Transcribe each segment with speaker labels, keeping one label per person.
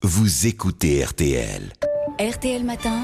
Speaker 1: vous écoutez RTL.
Speaker 2: RTL Matin,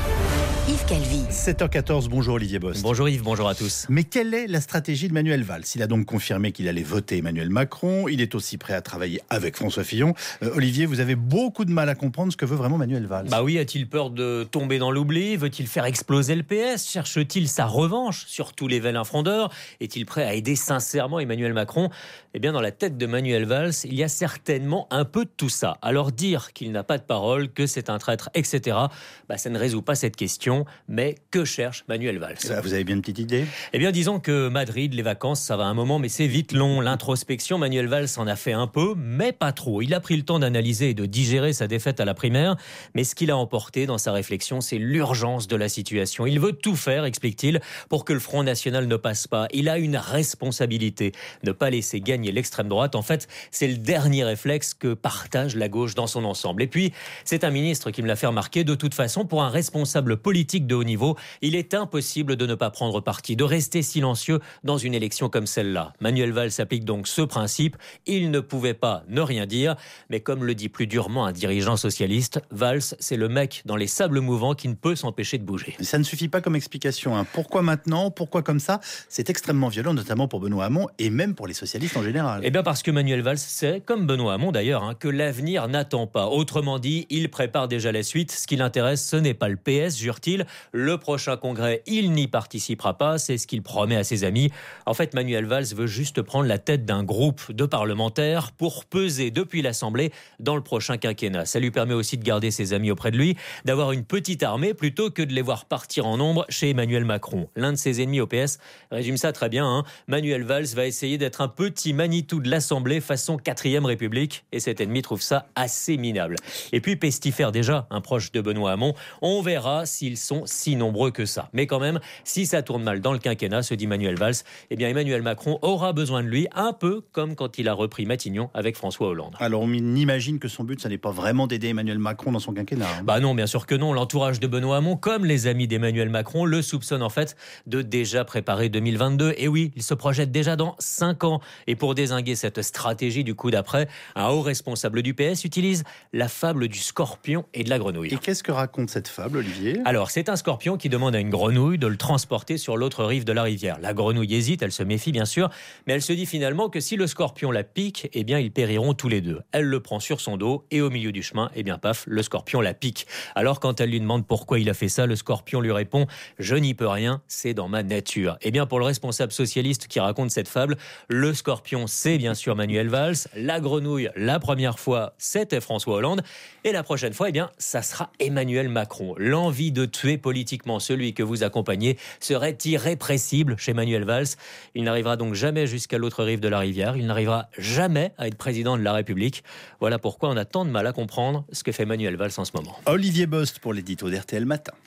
Speaker 2: Yves Calvi.
Speaker 3: 7h14, bonjour Olivier Bost.
Speaker 4: Bonjour Yves, bonjour à tous.
Speaker 3: Mais quelle est la stratégie de Manuel Valls ? Il a donc confirmé qu'il allait voter Emmanuel Macron. Il est aussi prêt à travailler avec François Fillon. Olivier, vous avez beaucoup de mal à comprendre ce que veut vraiment Manuel Valls.
Speaker 4: Bah oui, a-t-il peur de tomber dans l'oubli ? Veut-il faire exploser le PS ? Cherche-t-il sa revanche sur tous les vélins frondeurs ? Est-il prêt à aider sincèrement Emmanuel Macron ? Eh bien, dans la tête de Manuel Valls, il y a certainement un peu de tout ça. Alors dire qu'il n'a pas de parole, que c'est un traître, etc., ça ne résout pas cette question. Mais que cherche Manuel Valls ?
Speaker 3: Vous avez bien une petite idée ?
Speaker 4: Eh bien, disons que Madrid, les vacances, ça va un moment, mais c'est vite long. L'introspection, Manuel Valls en a fait un peu, mais pas trop. Il a pris le temps d'analyser et de digérer sa défaite à la primaire, mais ce qu'il a emporté dans sa réflexion, c'est l'urgence de la situation. Il veut tout faire, explique-t-il, pour que le Front National ne passe pas. Il a une responsabilité, ne pas laisser gagner l'extrême droite. En fait, c'est le dernier réflexe que partage la gauche dans son ensemble. Et puis, c'est un ministre qui me l'a fait remarquer, de toute façon, pour un responsable politique de haut niveau, il est impossible de ne pas prendre parti, de rester silencieux dans une élection comme celle-là. Manuel Valls applique donc ce principe. Il ne pouvait pas ne rien dire, mais comme le dit plus durement un dirigeant socialiste, Valls, c'est le mec dans les sables mouvants qui ne peut s'empêcher de bouger.
Speaker 3: Ça ne suffit pas comme explication. Pourquoi maintenant ? Pourquoi comme ça ? C'est extrêmement violent, notamment pour Benoît Hamon et même pour les socialistes en général.
Speaker 4: Eh bien parce que Manuel Valls sait, comme Benoît Hamon d'ailleurs, que l'avenir n'attend pas. Autrement dit, il prépare déjà la suite. Ce qui l'intéresse, ce n'est pas le PS, jure-t-il. Le prochain congrès, il n'y participera pas. C'est ce qu'il promet à ses amis. En fait, Manuel Valls veut juste prendre la tête d'un groupe de parlementaires pour peser depuis l'Assemblée dans le prochain quinquennat. Ça lui permet aussi de garder ses amis auprès de lui, d'avoir une petite armée plutôt que de les voir partir en nombre chez Emmanuel Macron. L'un de ses ennemis au PS résume ça très bien. Manuel Valls va essayer d'être un petit Manitou de l'Assemblée façon 4ème République, et cet ennemi trouve ça assez minable. Et puis pestifère déjà un proche de Benoît Hamon. On verra s'ils sont si nombreux que ça. Mais quand même, si ça tourne mal dans le quinquennat, se dit Manuel Valls, eh bien Emmanuel Macron aura besoin de lui, un peu comme quand il a repris Matignon avec François Hollande.
Speaker 3: Alors on imagine que son but, ça n'est pas vraiment d'aider Emmanuel Macron dans son quinquennat.
Speaker 4: Non, bien sûr que non. L'entourage de Benoît Hamon, comme les amis d'Emmanuel Macron, le soupçonnent en fait de déjà préparer 2022. Et oui, il se projette déjà dans 5 ans. Et pour dézinguer cette stratégie du coup d'après, un haut responsable du PS utilise la fable du scorpion et de la grenouille.
Speaker 3: Et qu'est-ce que raconte cette fable, Olivier ?
Speaker 4: Alors, c'est un scorpion qui demande à une grenouille de le transporter sur l'autre rive de la rivière. La grenouille hésite, elle se méfie bien sûr, mais elle se dit finalement que si le scorpion la pique, eh bien ils périront tous les deux. Elle le prend sur son dos et au milieu du chemin, eh bien paf, le scorpion la pique. Alors quand elle lui demande pourquoi il a fait ça, le scorpion lui répond « Je n'y peux rien, c'est dans ma nature ». Eh bien pour le responsable socialiste qui raconte cette fable, le scorpion c'est bien sûr Manuel Valls, la grenouille la première fois c'était François Hollande et la prochaine fois, eh bien ça sera Emmanuel Macron. L'envie de tuer politiquement celui que vous accompagnez serait irrépressible chez Manuel Valls. Il n'arrivera donc jamais jusqu'à l'autre rive de la rivière. Il n'arrivera jamais à être président de la République. Voilà pourquoi on a tant de mal à comprendre ce que fait Manuel Valls en ce moment.
Speaker 3: Olivier Bost pour l'édito d'RTL Matin.